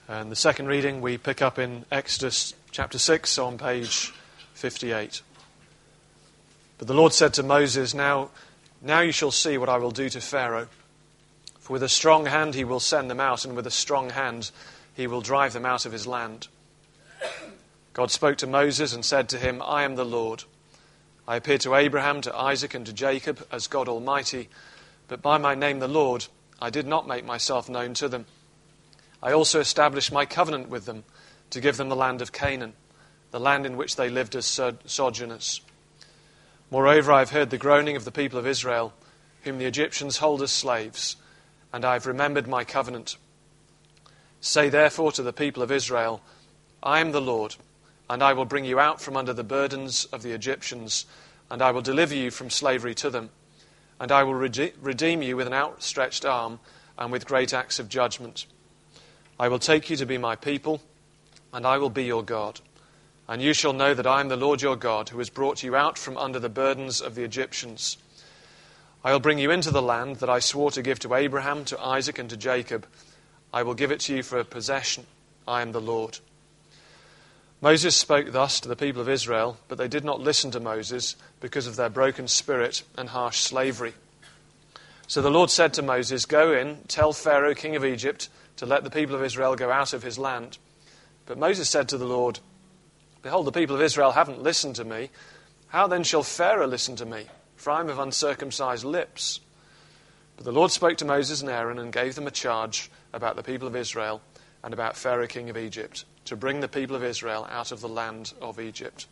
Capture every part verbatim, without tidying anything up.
And the second reading we pick up in Exodus chapter six on page fifty-eight. But the Lord said to Moses, Now, now you shall see what I will do to Pharaoh. For with a strong hand he will send them out, and with a strong hand he will drive them out of his land. God spoke to Moses and said to him, I am the Lord. I appeared to Abraham, to Isaac, and to Jacob as God Almighty, but by my name the Lord I did not make myself known to them. I also established my covenant with them to give them the land of Canaan, the land in which they lived as sojourners. Moreover, I have heard the groaning of the people of Israel, whom the Egyptians hold as slaves, and I have remembered my covenant. Say therefore to the people of Israel, I am the Lord, and I will bring you out from under the burdens of the Egyptians, and I will deliver you from slavery to them, and I will rede- redeem you with an outstretched arm and with great acts of judgment. I will take you to be my people, and I will be your God. And you shall know that I am the Lord your God, who has brought you out from under the burdens of the Egyptians. I will bring you into the land that I swore to give to Abraham, to Isaac, and to Jacob. I will give it to you for a possession. I am the Lord. Moses spoke thus to the people of Israel, but they did not listen to Moses because of their broken spirit and harsh slavery. So the Lord said to Moses, Go in, tell Pharaoh, king of Egypt, to let the people of Israel go out of his land. But Moses said to the Lord, Behold, the people of Israel haven't listened to me. How then shall Pharaoh listen to me? For I am of uncircumcised lips. But the Lord spoke to Moses and Aaron and gave them a charge about the people of Israel and about Pharaoh, king of Egypt, to bring the people of Israel out of the land of Egypt.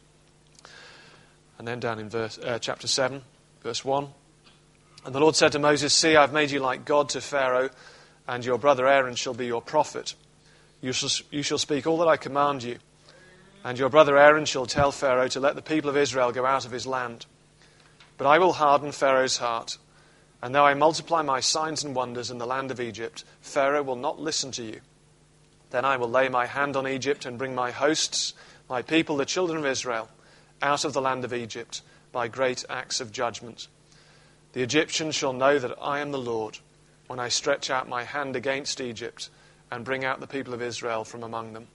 And then down in verse, uh, chapter seven, verse one. And the Lord said to Moses, See, I have made you like God to Pharaoh, and your brother Aaron shall be your prophet. You shall, you shall speak all that I command you. And your brother Aaron shall tell Pharaoh to let the people of Israel go out of his land. But I will harden Pharaoh's heart. And though I multiply my signs and wonders in the land of Egypt, Pharaoh will not listen to you. Then I will lay my hand on Egypt and bring my hosts, my people, the children of Israel, out of the land of Egypt by great acts of judgment. The Egyptians shall know that I am the Lord when I stretch out my hand against Egypt and bring out the people of Israel from among them.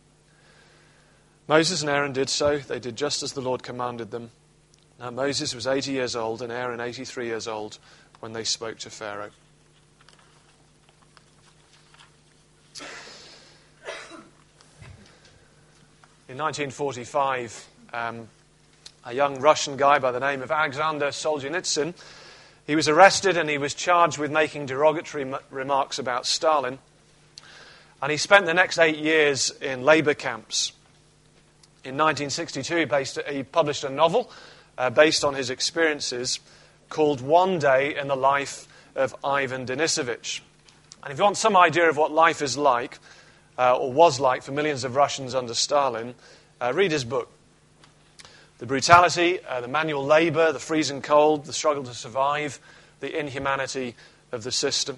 Moses and Aaron did so. They did just as the Lord commanded them. Now Moses was eighty years old and Aaron eighty-three years old when they spoke to Pharaoh. In nineteen forty-five, um, a young Russian guy by the name of Alexander Solzhenitsyn, he was arrested and he was charged with making derogatory m- remarks about Stalin. And he spent the next eight years in labour camps. In nineteen sixty-two, he, based, he published a novel uh, based on his experiences called One Day in the Life of Ivan Denisovich. And if you want some idea of what life is like, uh, or was like for millions of Russians under Stalin, uh, read his book. The brutality, uh, the manual labour, the freezing cold, the struggle to survive, the inhumanity of the system.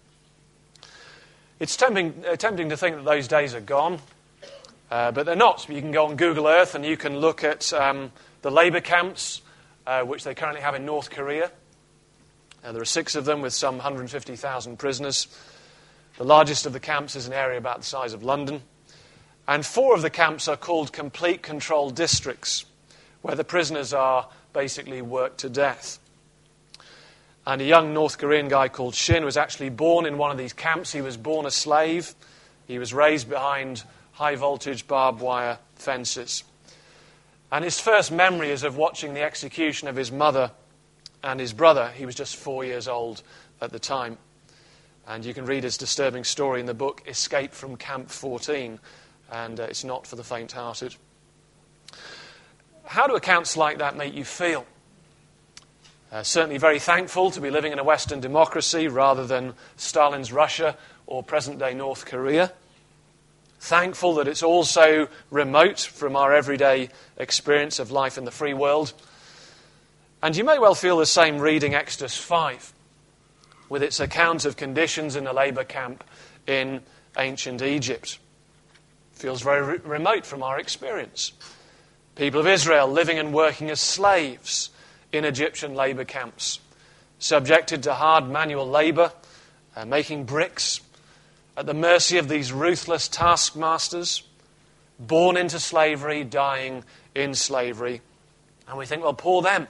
It's tempting, uh, tempting to think that those days are gone, uh, but they're not. You can go on Google Earth and you can look at um, the labour camps, uh, which they currently have in North Korea. Uh, there are six of them with some one hundred fifty thousand prisoners. The largest of the camps is an area about the size of London. And four of the camps are called complete control districts, where the prisoners are basically worked to death. And a young North Korean guy called Shin was actually born in one of these camps. He was born a slave. He was raised behind high-voltage barbed wire fences. And his first memory is of watching the execution of his mother and his brother. He was just four years old at the time. And you can read his disturbing story in the book Escape from Camp fourteen. And uh, it's not for the faint-hearted. How do accounts like that make you feel? Uh, certainly very thankful to be living in a Western democracy rather than Stalin's Russia or present-day North Korea. Thankful that it's also remote from our everyday experience of life in the free world. And you may well feel the same reading Exodus five, with its account of conditions in a labour camp in ancient Egypt. It feels very re- remote from our experience. People of Israel living and working as slaves in Egyptian labour camps, subjected to hard manual labour, uh, making bricks, at the mercy of these ruthless taskmasters, born into slavery, dying in slavery. And we think, well, poor them.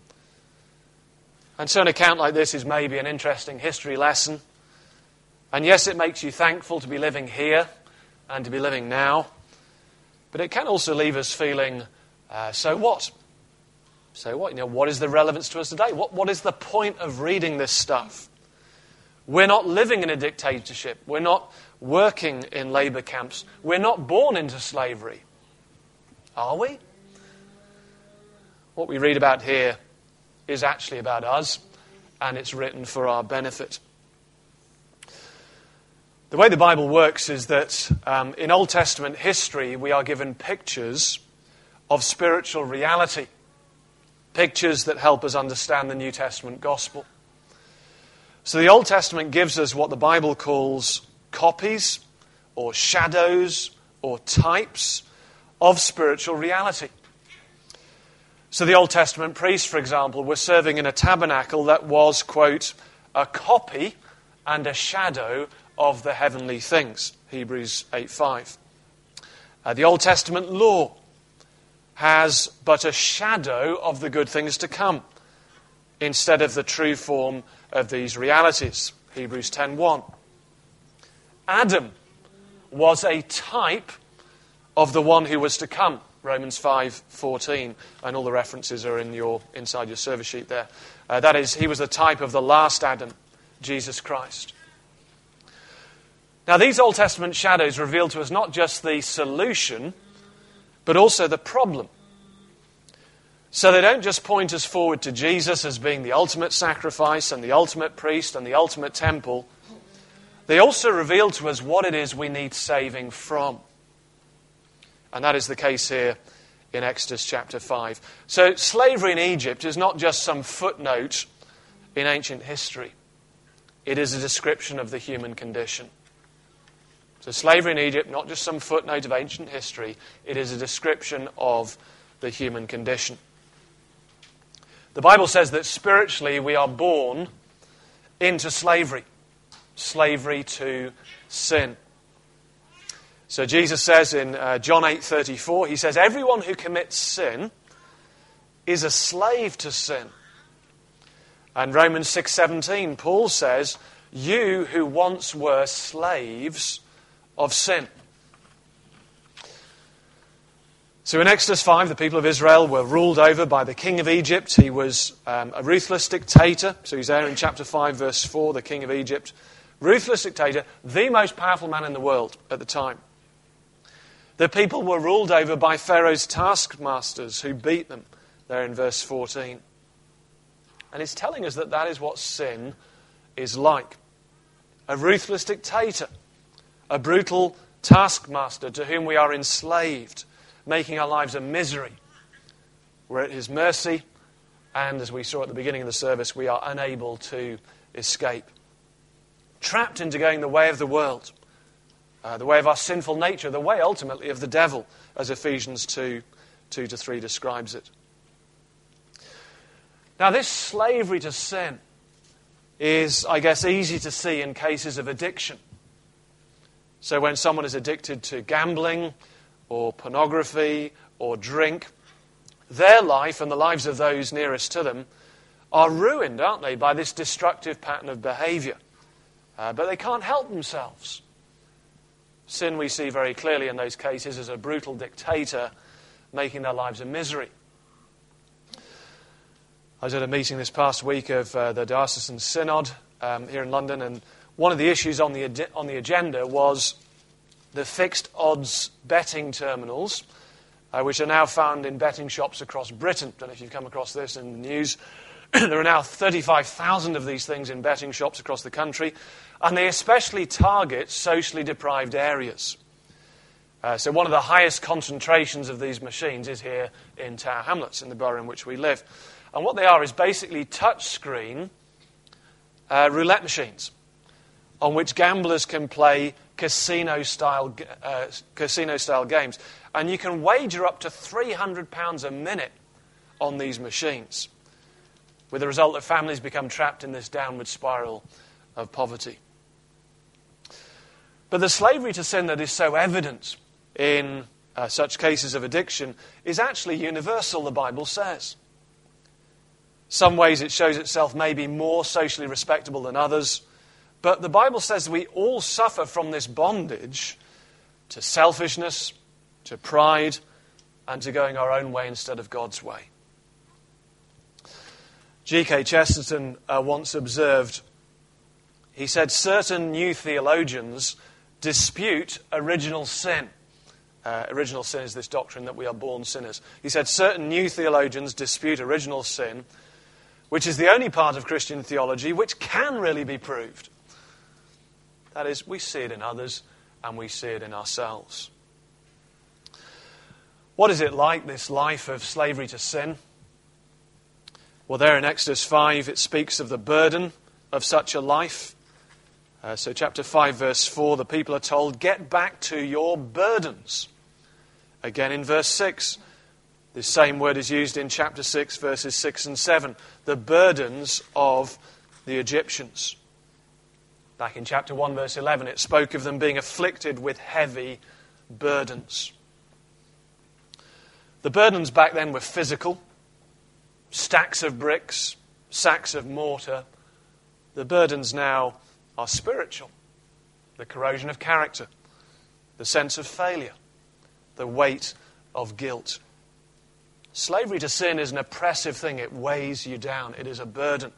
And so an account like this is maybe an interesting history lesson. And yes, it makes you thankful to be living here and to be living now. But it can also leave us feeling, uh, so what? So what? You know, what is the relevance to us today? What, what is the point of reading this stuff? We're not living in a dictatorship. We're not working in labor camps. We're not born into slavery. Are we? What we read about here is actually about us, and it's written for our benefit. The way the Bible works is that um, in Old Testament history, we are given pictures of spiritual reality, pictures that help us understand the New Testament gospel. So the Old Testament gives us what the Bible calls copies or shadows or types of spiritual reality. So the Old Testament priests, for example, were serving in a tabernacle that was, quote, a copy and a shadow of the heavenly things, Hebrews eight five. Uh, the Old Testament law has but a shadow of the good things to come, instead of the true form of these realities, Hebrews ten one. Adam was a type of the one who was to come, Romans five fourteen, and all the references are in your inside your service sheet there. Uh, that is, he was the type of the last Adam, Jesus Christ. Now, these Old Testament shadows reveal to us not just the solution, but also the problem. So they don't just point us forward to Jesus as being the ultimate sacrifice and the ultimate priest and the ultimate temple. They also reveal to us what it is we need saving from. And that is the case here in Exodus chapter five. So slavery in Egypt is not just some footnote in ancient history. It is a description of the human condition. So slavery in Egypt, not just some footnote of ancient history, it is a description of the human condition. The Bible says that spiritually we are born into slavery, slavery to sin. So Jesus says in uh, John eight thirty-four, he says, everyone who commits sin is a slave to sin. And Romans six seventeen, Paul says, you who once were slaves of sin. So in Exodus five, the people of Israel were ruled over by the king of Egypt. He was um, a ruthless dictator. So he's there in chapter five, verse four, the king of Egypt. Ruthless dictator, the most powerful man in the world at the time. The people were ruled over by Pharaoh's taskmasters who beat them, there in verse fourteen. And it's telling us that that is what sin is like. A ruthless dictator, a brutal taskmaster to whom we are enslaved, making our lives a misery. We're at his mercy, and as we saw at the beginning of the service, we are unable to escape. Trapped into going the way of the world, uh, the way of our sinful nature, the way ultimately of the devil, as Ephesians two, two to three describes it. Now this slavery to sin is, I guess, easy to see in cases of addiction. So when someone is addicted to gambling or pornography or drink, their life and the lives of those nearest to them are ruined, aren't they, by this destructive pattern of behavior. Uh, but they can't help themselves. Sin, we see very clearly in those cases, as a brutal dictator making their lives a misery. I was at a meeting this past week of uh, the Diocesan Synod um, here in London, and one of the issues on the ad- on the agenda was the fixed odds betting terminals, uh, which are now found in betting shops across Britain. I don't know if you've come across this in the news. There are now thirty-five thousand of these things in betting shops across the country, and they especially target socially deprived areas. Uh, so one of the highest concentrations of these machines is here in Tower Hamlets, in the borough in which we live. And what they are is basically touch-screen uh, roulette machines on which gamblers can play casino-style uh, casino-style games. And you can wager up to three hundred pounds a minute on these machines, with the result that families become trapped in this downward spiral of poverty. But the slavery to sin that is so evident in uh, such cases of addiction is actually universal, the Bible says. Some ways it shows itself maybe more socially respectable than others, but the Bible says we all suffer from this bondage to selfishness, to pride, and to going our own way instead of God's way. G K Chesterton uh, once observed, he said, certain new theologians dispute original sin. Uh, original sin is this doctrine that we are born sinners. He said, certain new theologians dispute original sin, which is the only part of Christian theology which can really be proved. That is, we see it in others and we see it in ourselves. What is it like, this life of slavery to sin? Well, there in Exodus five, it speaks of the burden of such a life. Uh, so chapter five, verse four, the people are told, get back to your burdens. Again in verse six, this same word is used in chapter six, verses six and seven. The burdens of the Egyptians. Back in chapter one, verse eleven, it spoke of them being afflicted with heavy burdens. The burdens back then were physical. Stacks of bricks, sacks of mortar. The burdens now are spiritual. The corrosion of character, the sense of failure, the weight of guilt. Slavery to sin is an oppressive thing. It weighs you down. It is a burden.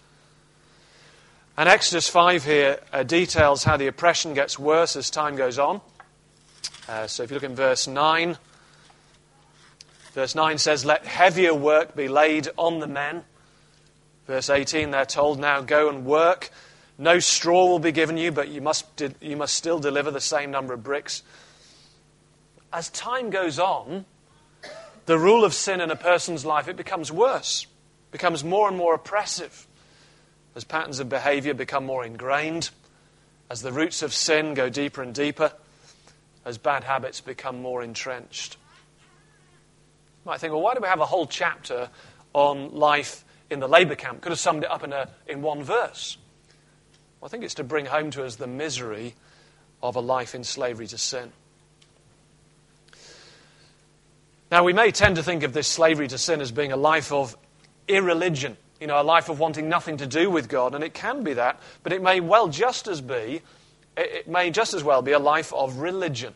And Exodus five here uh, details how the oppression gets worse as time goes on. Uh, so if you look in verse nine, verse nine says, let heavier work be laid on the men. Verse eighteen, they're told, now go and work. No straw will be given you, but you must, de- you must still deliver the same number of bricks. As time goes on, the rule of sin in a person's life, it becomes worse, becomes more and more oppressive. As patterns of behavior become more ingrained, as the roots of sin go deeper and deeper, as bad habits become more entrenched. You might think, well, why do we have a whole chapter on life in the labour camp? Could have summed it up in, a, in one verse. Well, I think it's to bring home to us the misery of a life in slavery to sin. Now, we may tend to think of this slavery to sin as being a life of irreligion, you know, a life of wanting nothing to do with God, and it can be that, but it may well just as be, it may just as well be a life of religion.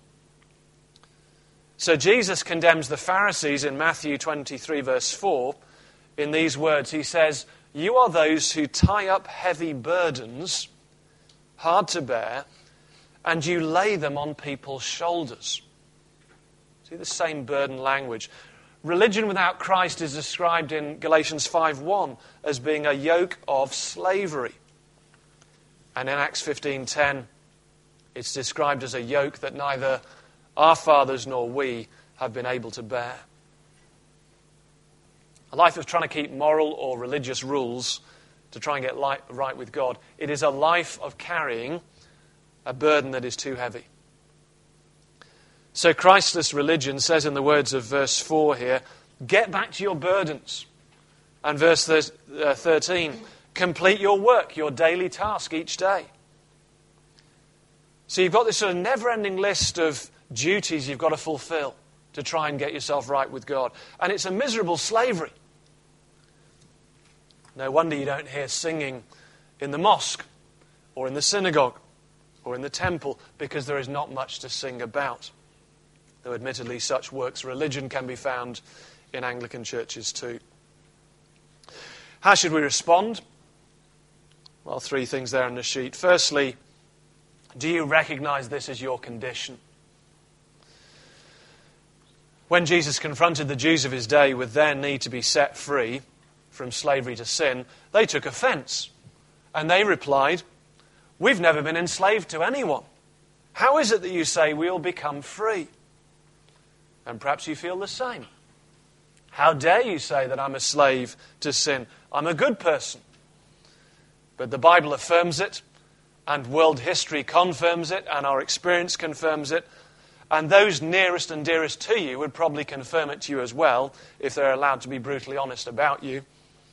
So Jesus condemns the Pharisees in Matthew twenty-three, verse four, in these words. He says, you are those who tie up heavy burdens, hard to bear, and you lay them on people's shoulders. See the same burden language. Religion without Christ is described in Galatians five one as being a yoke of slavery. And in Acts fifteen ten, it's described as a yoke that neither our fathers nor we have been able to bear. A life of trying to keep moral or religious rules to try and get right with God, it is a life of carrying a burden that is too heavy. So Christless religion says in the words of verse four here, get back to your burdens. And verse thirteen, complete your work, your daily task each day. So you've got this sort of never-ending list of duties you've got to fulfill to try and get yourself right with God. And it's a miserable slavery. No wonder you don't hear singing in the mosque or in the synagogue or in the temple, because there is not much to sing about. Though admittedly such works religion can be found in Anglican churches too. How should we respond? Well, three things there on the sheet. Firstly, do you recognize this as your condition? When Jesus confronted the Jews of his day with their need to be set free from slavery to sin, they took offense. And they replied, we've never been enslaved to anyone. How is it that you say we'll become free? And perhaps you feel the same. How dare you say that I'm a slave to sin? I'm a good person. But the Bible affirms it, and world history confirms it, and our experience confirms it, and those nearest and dearest to you would probably confirm it to you as well, if they're allowed to be brutally honest about you.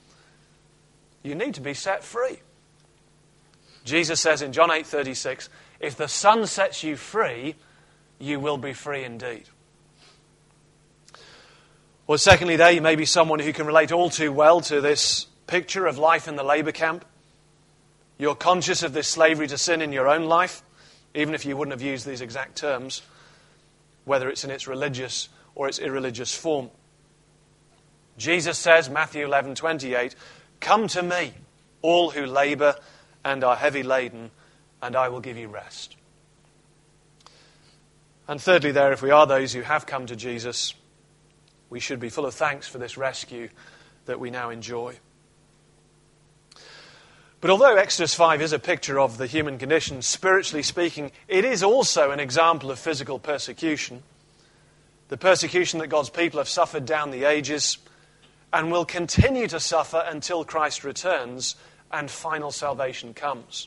You need to be set free. Jesus says in John eight thirty-six, If the Son sets you free, you will be free indeed. Or secondly, there you may be someone who can relate all too well to this picture of life in the labour camp. You're conscious of this slavery to sin in your own life, even if you wouldn't have used these exact terms, whether it's in its religious or its irreligious form. Jesus says, Matthew eleven twenty-eight, "Come to me, all who labour and are heavy laden, and I will give you rest." And thirdly there, if we are those who have come to Jesus, we should be full of thanks for this rescue that we now enjoy. But although Exodus five is a picture of the human condition, spiritually speaking, it is also an example of physical persecution. The persecution that God's people have suffered down the ages and will continue to suffer until Christ returns and final salvation comes.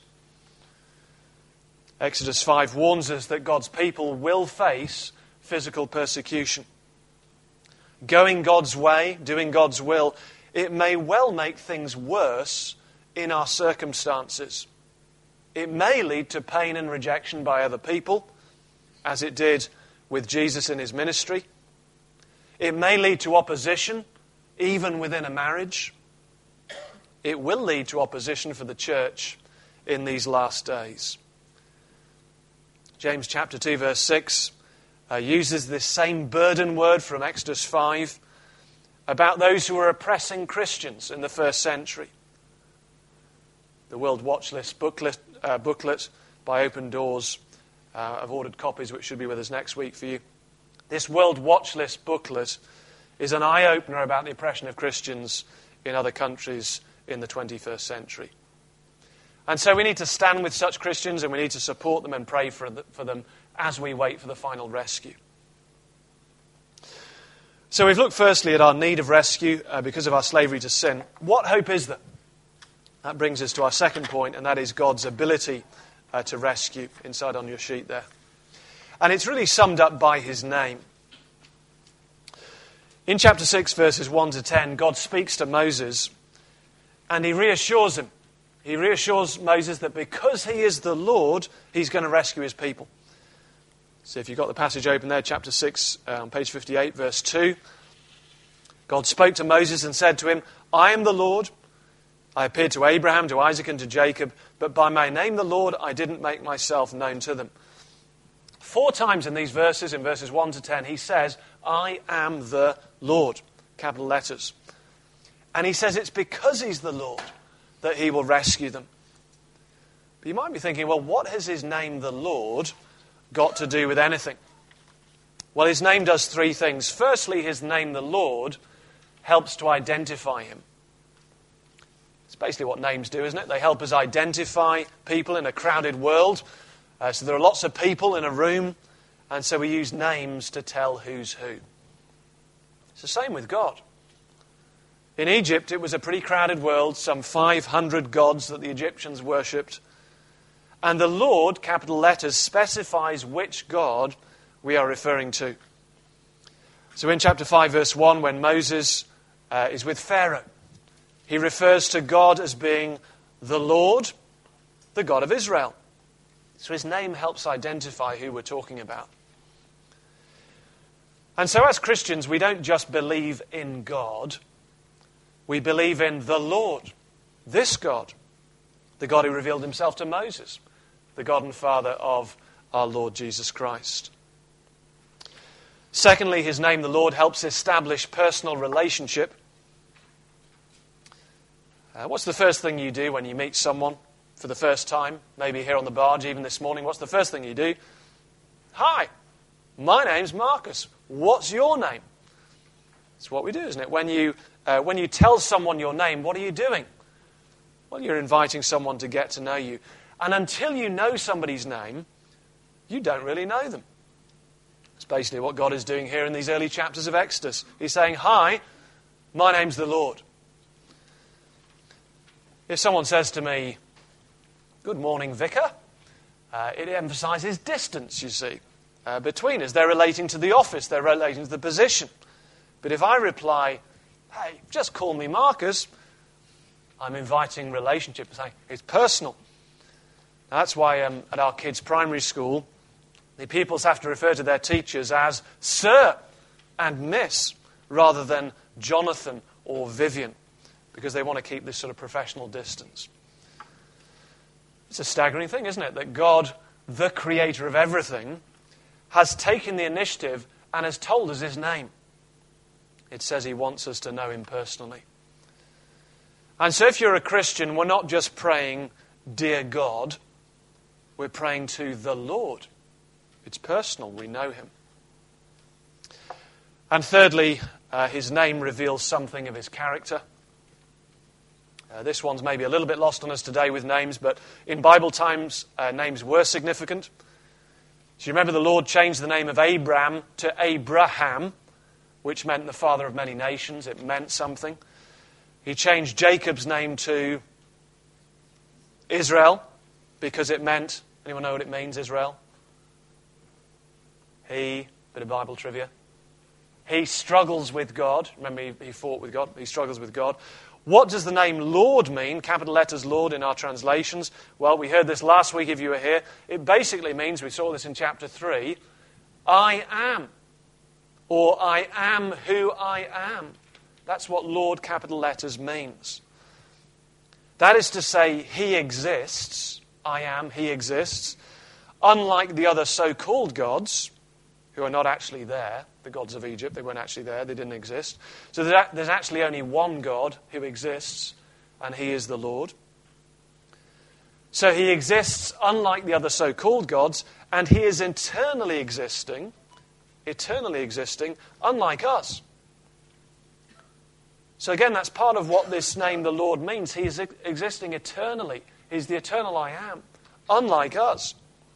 Exodus five warns us that God's people will face physical persecution. Going God's way, doing God's will, it may well make things worse in our circumstances. It may lead to pain and rejection by other people, as it did with Jesus in his ministry. It may lead to opposition, even within a marriage. It will lead to opposition for the church in these last days. James chapter two, verse six uh, uses this same burden word from Exodus five about those who were oppressing Christians in the first century. The World Watch List booklet, uh, booklet by Open Doors. Uh, I've ordered copies which should be with us next week for you. This World Watch List booklet is an eye-opener about the oppression of Christians in other countries in the twenty-first century. And so we need to stand with such Christians and we need to support them and pray for, the, for them as we wait for the final rescue. So we've looked firstly at our need of rescue uh, because of our slavery to sin. What hope is there? That brings us to our second point, and that is God's ability uh, to rescue, inside on your sheet there. And it's really summed up by his name. In chapter six, verses one to ten, God speaks to Moses, and he reassures him. He reassures Moses that because he is the Lord, he's going to rescue his people. So if you've got the passage open there, chapter six, uh, on page fifty-eight, verse two. God spoke to Moses and said to him, "I am the Lord. I appeared to Abraham, to Isaac, and to Jacob, but by my name, the Lord, I didn't make myself known to them." Four times in these verses, in verses one to ten, he says, "I am the Lord," capital letters. And he says it's because he's the Lord that he will rescue them. But you might be thinking, well, what has his name, the Lord, got to do with anything? Well, his name does three things. Firstly, his name, the Lord, helps to identify him. It's basically what names do, isn't it? They help us identify people in a crowded world. Uh, so there are lots of people in a room, and so we use names to tell who's who. It's the same with God. In Egypt, it was a pretty crowded world, some five hundred gods that the Egyptians worshipped. And the Lord, capital letters, specifies which God we are referring to. So in chapter five, verse one, when Moses uh, is with Pharaoh, he refers to God as being the Lord, the God of Israel. So his name helps identify who we're talking about. And so as Christians, we don't just believe in God. We believe in the Lord, this God, the God who revealed himself to Moses, the God and Father of our Lord Jesus Christ. Secondly, his name, the Lord, helps establish personal relationship. Uh, what's the first thing you do when you meet someone for the first time? Maybe here on the barge, even this morning. What's the first thing you do? "Hi, my name's Marcus. What's your name?" It's what we do, isn't it? When you, uh, when you tell someone your name, what are you doing? Well, you're inviting someone to get to know you. And until you know somebody's name, you don't really know them. It's basically what God is doing here in these early chapters of Exodus. He's saying, "Hi, my name's the Lord." If someone says to me, "Good morning, Vicar," uh, it emphasises distance, you see, uh, between us. They're relating to the office, they're relating to the position. But if I reply, "Hey, just call me Marcus," I'm inviting relationship, saying it's personal. That's why um, at our kids' primary school, the pupils have to refer to their teachers as Sir and Miss, rather than Jonathan or Vivian, because they want to keep this sort of professional distance. It's a staggering thing, isn't it, that God, the creator of everything, has taken the initiative and has told us his name. It says he wants us to know him personally. And so if you're a Christian, we're not just praying, dear God, we're praying to the Lord. It's personal, we know him. And thirdly, uh, his name reveals something of his character. Uh, this one's maybe a little bit lost on us today with names, but in Bible times, uh, names were significant. So you remember the Lord changed the name of Abram to Abraham, which meant the father of many nations. It meant something. He changed Jacob's name to Israel because it meant, anyone know what it means, Israel? He, bit of Bible trivia, he struggles with God. Remember, he, he fought with God. He struggles with God. What does the name Lord mean? Capital letters Lord in our translations. Well, we heard this last week if you were here. It basically means, we saw this in chapter three, I am. Or I am who I am. That's what Lord, capital letters, means. That is to say, he exists. I am, he exists. Unlike the other so-called gods, who are not actually there, the gods of Egypt, they weren't actually there, they didn't exist. So there's actually only one God who exists, and he is the Lord. So he exists unlike the other so-called gods, and he is eternally existing, eternally existing, unlike us. So again, that's part of what this name, the Lord, means. He is existing eternally. He's the eternal I am, unlike us.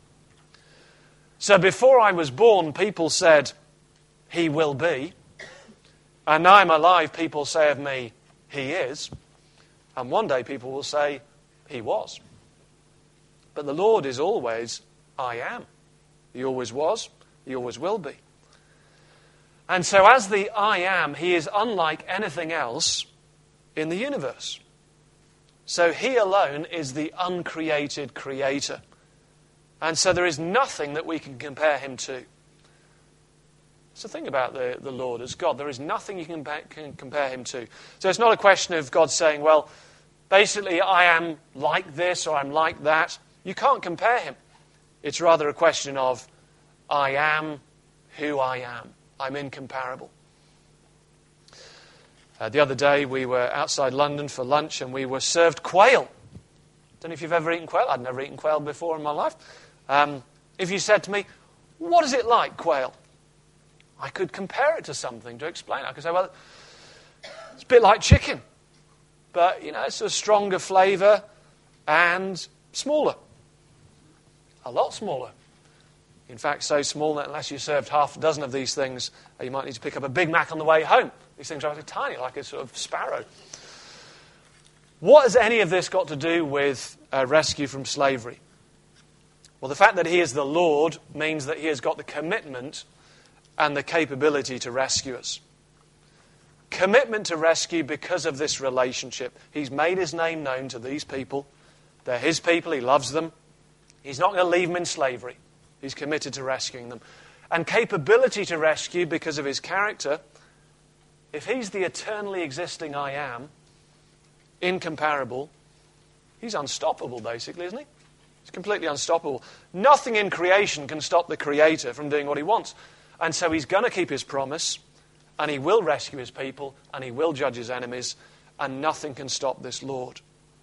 So before I was born, people said, he will be. And now I'm alive, people say of me, he is. And one day people will say, he was. But the Lord is always, I am. He always was, he always will be. And so as the I am, he is unlike anything else in the universe. So he alone is the uncreated creator. And so there is nothing that we can compare him to. It's the thing about the, the Lord as God. There is nothing you can, can compare him to. So it's not a question of God saying, well, basically I am like this or I'm like that. You can't compare him. It's rather a question of, I am who I am. I'm incomparable. Uh, the other day we were outside London for lunch and we were served quail. Don't know if you've ever eaten quail. I'd never eaten quail before in my life. Um, if you said to me, what is it like, quail? I could compare it to something to explain it. I could say, well, it's a bit like chicken. But, you know, it's a stronger flavour and smaller. A lot smaller. In fact, so small that unless you served half a dozen of these things, you might need to pick up a Big Mac on the way home. These things are actually tiny, like a sort of sparrow. What has any of this got to do with uh, rescue from slavery? Well, the fact that he is the Lord means that he has got the commitment and the capability to rescue us. Commitment to rescue because of this relationship. He's made his name known to these people. They're his people. He loves them. He's not going to leave them in slavery. He's committed to rescuing them. And capability to rescue because of his character. If he's the eternally existing I am, incomparable, he's unstoppable, basically, isn't he? He's completely unstoppable. Nothing in creation can stop the Creator from doing what he wants. And so he's going to keep his promise, and he will rescue his people, and he will judge his enemies, and nothing can stop this Lord.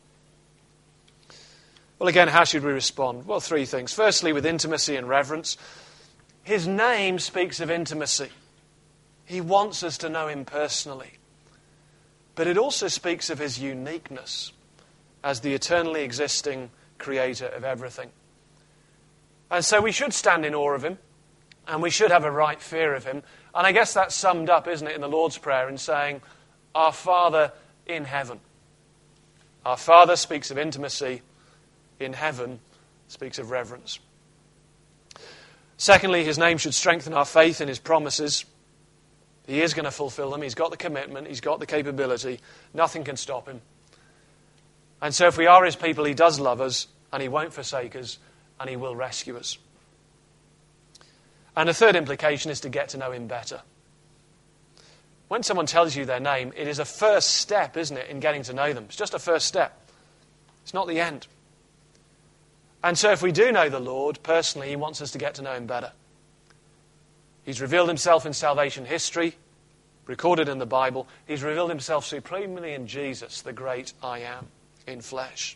Well, again, how should we respond? Well, three things. Firstly, with intimacy and reverence. His name speaks of intimacy. He wants us to know him personally. But it also speaks of his uniqueness as the eternally existing creator of everything. And so we should stand in awe of him, and we should have a right fear of him. And I guess that's summed up, isn't it, in the Lord's Prayer in saying, Our Father in heaven. Our Father speaks of intimacy. In heaven speaks of reverence. Secondly, his name should strengthen our faith in his promises. He is going to fulfill them. He's got the commitment. He's got the capability. Nothing can stop him. And so if we are his people, he does love us, and he won't forsake us, and he will rescue us. And the third implication is to get to know him better. When someone tells you their name, it is a first step, isn't it, in getting to know them. It's just a first step. It's not the end. And so if we do know the Lord personally, he wants us to get to know him better. He's revealed himself in salvation history, recorded in the Bible. He's revealed himself supremely in Jesus, the great I am, in flesh.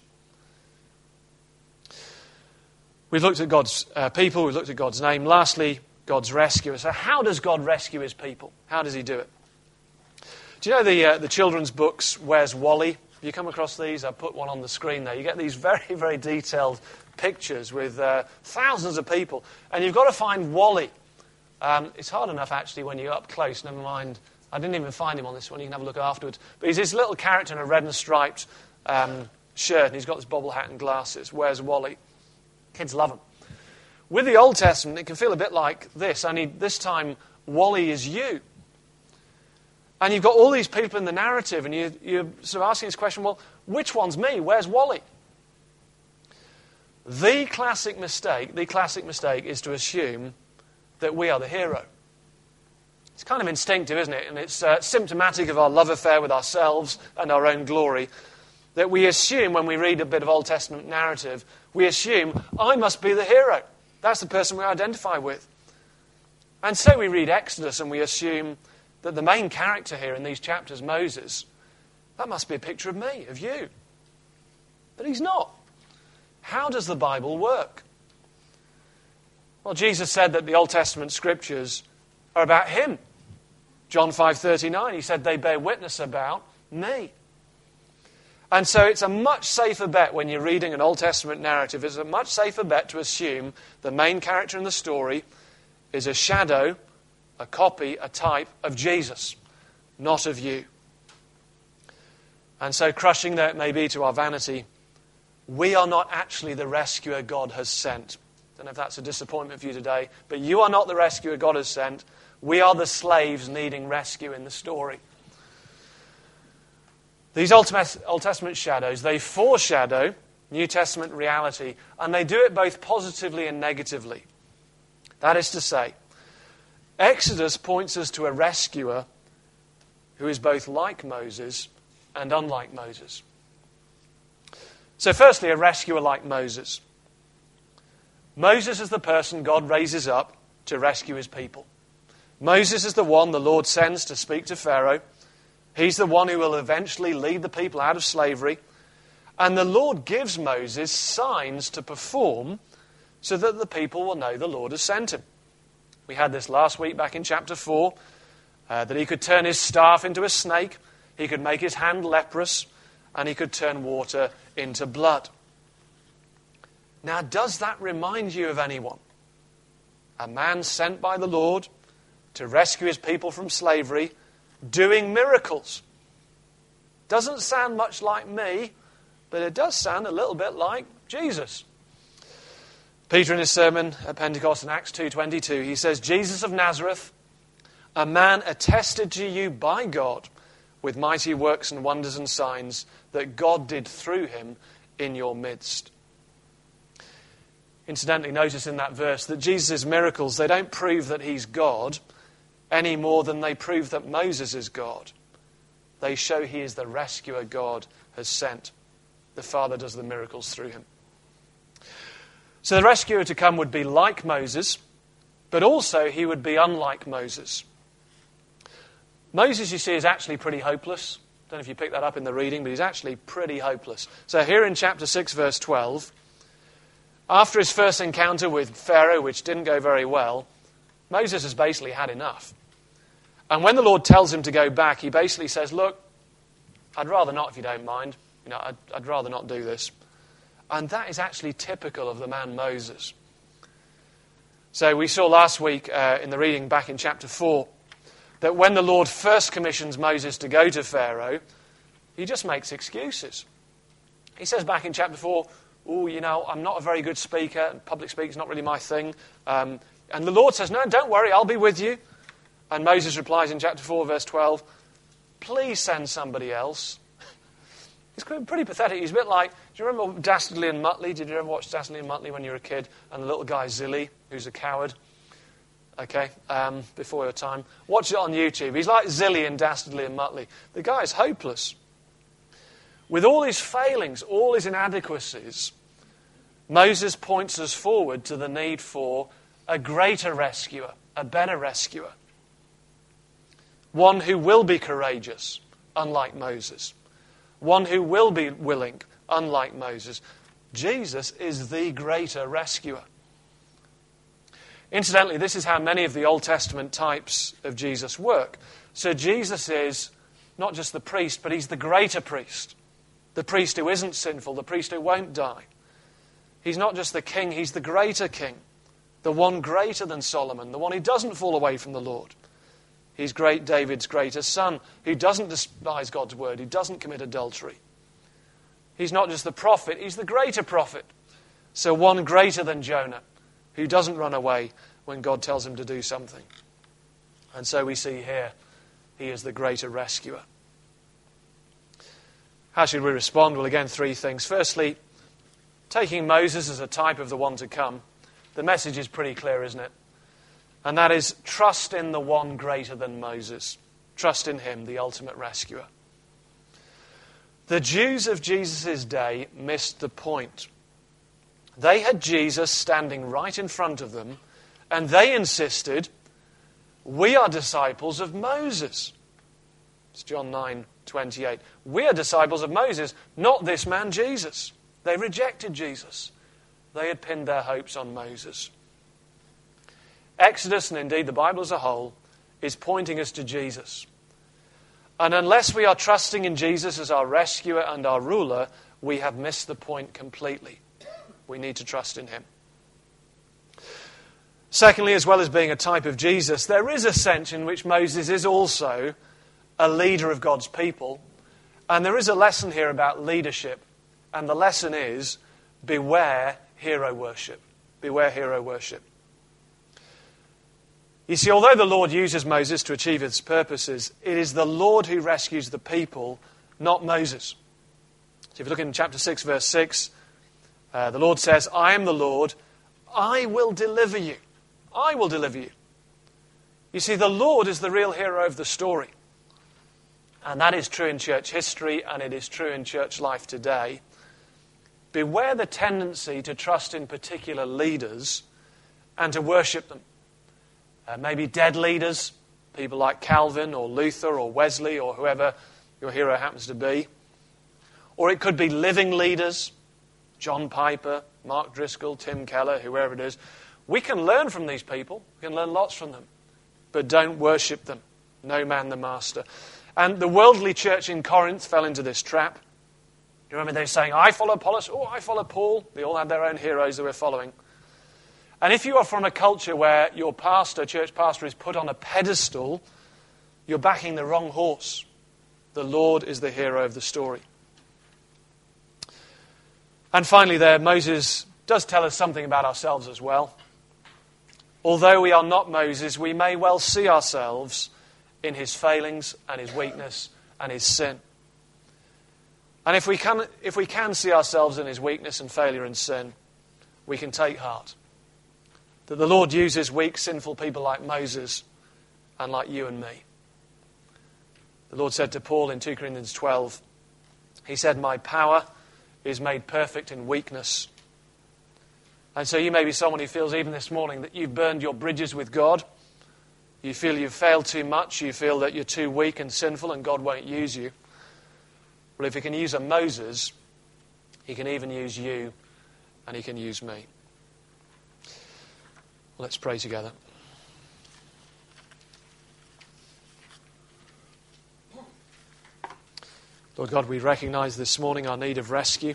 We've looked at God's uh, people, we've looked at God's name. Lastly, God's rescuer. So how does God rescue his people? How does he do it? Do you know the uh, the children's books, Where's Wally? Have you come across these? I've put one on the screen there. You get these very, very detailed pictures with uh, thousands of people. And you've got to find Wally. Um, it's hard enough, actually, when you're up close. Never mind. I didn't even find him on this one. You can have a look afterwards. But he's this little character in a red and striped um, shirt. And he's got this bobble hat and glasses. Where's Wally? Kids love him. With the Old Testament, it can feel a bit like this. Only this time, Wally is you. And you've got all these people in the narrative, and you, you're sort of asking this question, well, which one's me? Where's Wally? The classic mistake, the classic mistake is to assume that we are the hero. It's kind of instinctive, isn't it? And it's uh, symptomatic of our love affair with ourselves and our own glory, that we assume when we read a bit of Old Testament narrative, we assume, I must be the hero. That's the person we identify with. And so we read Exodus and we assume that the main character here in these chapters, Moses, that must be a picture of me, of you. But he's not. How does the Bible work? Well, Jesus said that the Old Testament scriptures are about him. John five thirty-nine, he said they bear witness about me. And so it's a much safer bet when you're reading an Old Testament narrative, it's a much safer bet to assume the main character in the story is a shadow, a copy, a type of Jesus, not of you. And so crushing though it may be to our vanity, we are not actually the rescuer God has sent. I don't know if that's a disappointment for you today, but you are not the rescuer God has sent. We are the slaves needing rescue in the story. These Old Testament shadows, they foreshadow New Testament reality, and they do it both positively and negatively. That is to say, Exodus points us to a rescuer who is both like Moses and unlike Moses. So firstly, a rescuer like Moses. Moses is the person God raises up to rescue his people. Moses is the one the Lord sends to speak to Pharaoh. He's the one who will eventually lead the people out of slavery. And the Lord gives Moses signs to perform so that the people will know the Lord has sent him. We had this last week back in chapter four, uh, that he could turn his staff into a snake, he could make his hand leprous, and he could turn water into blood. Now, does that remind you of anyone? A man sent by the Lord to rescue his people from slavery, doing miracles. Doesn't sound much like me, but it does sound a little bit like Jesus. Peter in his sermon at Pentecost in Acts two twenty-two, he says, Jesus of Nazareth, a man attested to you by God with mighty works and wonders and signs that God did through him in your midst. Incidentally, notice in that verse that Jesus' miracles, they don't prove that he's God any more than they prove that Moses is God. They show he is the rescuer God has sent. The Father does the miracles through him. So the rescuer to come would be like Moses, but also he would be unlike Moses. Moses, you see, is actually pretty hopeless. I don't know if you picked that up in the reading, but he's actually pretty hopeless. So here in chapter six, verse twelve, after his first encounter with Pharaoh, which didn't go very well, Moses has basically had enough. And when the Lord tells him to go back, he basically says, look, I'd rather not if you don't mind. You know, I'd, I'd rather not do this. And that is actually typical of the man Moses. So we saw last week uh, in the reading back in chapter four that when the Lord first commissions Moses to go to Pharaoh, he just makes excuses. He says back in chapter four, oh, you know, I'm not a very good speaker. Public speaking is not really my thing. Um, and the Lord says, no, don't worry, I'll be with you. And Moses replies in chapter four, verse twelve, please send somebody else. He's pretty pathetic. He's a bit like, do you remember Dastardly and Muttley? Did you ever watch Dastardly and Muttley when you were a kid? And the little guy Zilly, who's a coward. Okay, um, before your time. Watch it on YouTube. He's like Zilly and Dastardly and Muttley. The guy is hopeless. With all his failings, all his inadequacies, Moses points us forward to the need for a greater rescuer, a better rescuer. One who will be courageous, unlike Moses. One who will be willing, unlike Moses. Jesus is the greater rescuer. Incidentally, this is how many of the Old Testament types of Jesus work. So Jesus is not just the priest, but he's the greater priest. The priest who isn't sinful, the priest who won't die. He's not just the king, he's the greater king. The one greater than Solomon, the one who doesn't fall away from the Lord. He's great David's greater son, who doesn't despise God's word, who doesn't commit adultery. He's not just the prophet, he's the greater prophet. So one greater than Jonah, who doesn't run away when God tells him to do something. And so we see here, he is the greater rescuer. How should we respond? Well, again, three things. Firstly, taking Moses as a type of the one to come, the message is pretty clear, isn't it? And that is, trust in the one greater than Moses. Trust in him, the ultimate rescuer. The Jews of Jesus' day missed the point. They had Jesus standing right in front of them, and they insisted, we are disciples of Moses. It's John nine twenty-eight. We are disciples of Moses, not this man Jesus. They rejected Jesus. They had pinned their hopes on Moses. Exodus, and indeed the Bible as a whole, is pointing us to Jesus. And unless we are trusting in Jesus as our rescuer and our ruler, we have missed the point completely. We need to trust in him. Secondly, as well as being a type of Jesus, there is a sense in which Moses is also a leader of God's people. And there is a lesson here about leadership. And the lesson is, beware hero worship. Beware hero worship. You see, although the Lord uses Moses to achieve his purposes, it is the Lord who rescues the people, not Moses. So if you look in chapter six, verse six, uh, the Lord says, I am the Lord, I will deliver you. I will deliver you. You see, the Lord is the real hero of the story. And that is true in church history, and it is true in church life today. Beware the tendency to trust in particular leaders and to worship them. Uh, maybe dead leaders, people like Calvin or Luther or Wesley or whoever your hero happens to be. Or it could be living leaders, John Piper, Mark Driscoll, Tim Keller, whoever it is. We can learn from these people. We can learn lots from them. But don't worship them. No man the master. And the worldly church in Corinth fell into this trap. You remember they were saying, I follow Apollos, oh, I follow Paul. They all had their own heroes they were following. And if you are from a culture where your pastor, church pastor, is put on a pedestal, you're backing the wrong horse. The Lord is the hero of the story. And finally there, Moses does tell us something about ourselves as well. Although we are not Moses, we may well see ourselves in his failings and his weakness and his sin. And if we can, if we can see ourselves in his weakness and failure and sin, we can take heart that the Lord uses weak, sinful people like Moses and like you and me. The Lord said to Paul in two Corinthians twelve, he said, my power is made perfect in weakness. And so you may be someone who feels even this morning that you've burned your bridges with God. You feel you've failed too much. You feel that you're too weak and sinful and God won't use you. Well, if he can use a Moses, he can even use you and he can use me. Let's pray together. Lord God, we recognize this morning our need of rescue.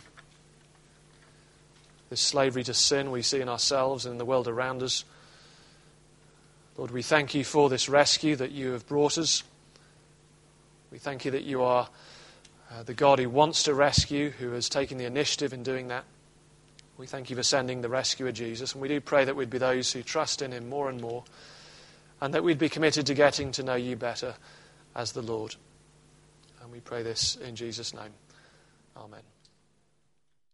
This slavery to sin we see in ourselves and in the world around us. Lord, we thank you for this rescue that you have brought us. We thank you that you are uh, the God who wants to rescue, who has taken the initiative in doing that. We thank you for sending the rescuer Jesus, and we do pray that we'd be those who trust in him more and more, and that we'd be committed to getting to know you better as the Lord. And we pray this in Jesus' name. Amen.